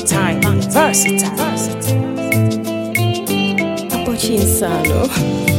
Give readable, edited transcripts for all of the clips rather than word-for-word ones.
Bangtime, versatile. Apochi Insano.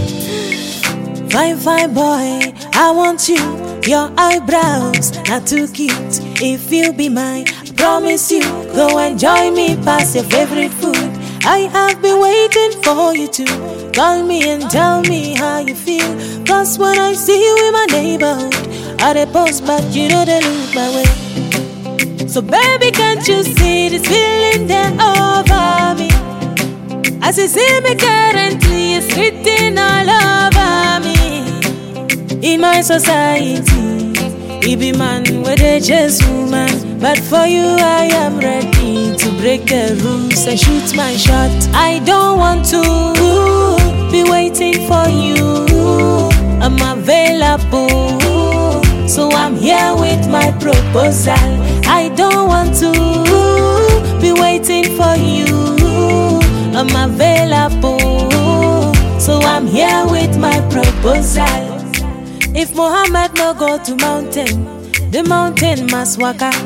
Fine, fine boy, I want you. Your eyebrows not too cute. If you be mine, I promise you, go enjoy me past your favorite food. I have been waiting for you to call me and tell me how you feel. Cause when I see you in my neighborhood, I dey post but you know they look my way. So baby, can't you see this feeling there over me? As you see me currently, it's written all over me. In my society, he be man with a just woman. But for you I am ready to break the rules and shoot my shot. I don't want to be waiting for you. I'm available, so I'm here with my proposal. I don't want to be waiting for you. I'm available, so I'm here with my proposal. If Muhammad no go to mountain, the mountain must walk out.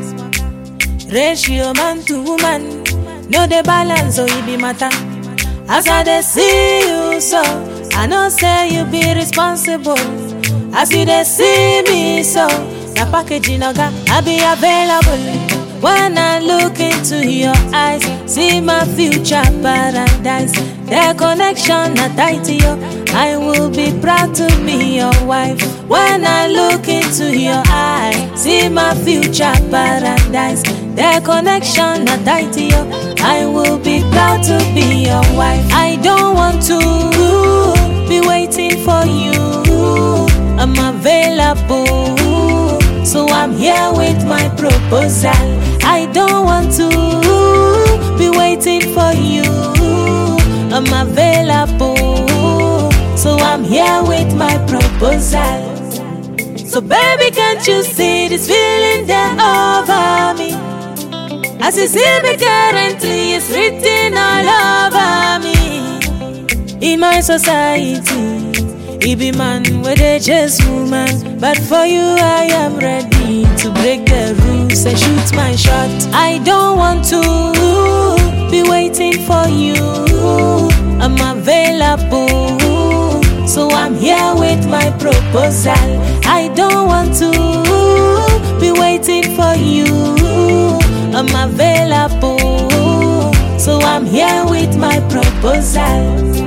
Ratio man to woman, no the balance so it be matter. As I dey see you so, I know say you be responsible. As you dey see me so, the packaging oga, I be available. When I look into your eyes, see my future paradise. The connection not tight to you, I will be proud to be your wife. When I look into your eyes, see my future paradise. The connection not tight to you, I will be proud to be your wife. I don't want to be waiting for you. I'm available, so I'm here with my proposal. I don't want to be waiting for you. I'm available, so I'm here with my proposal. So baby, can't you see this feeling there over me? As you see me currently, it's written all over me. In my society, he be man with a just woman. But for you I am ready to break the rules and shoot my shot. I don't want to be waiting for you. I'm available, so I'm here with my proposal. I don't want to be waiting for you. I'm available, so I'm here with my proposal.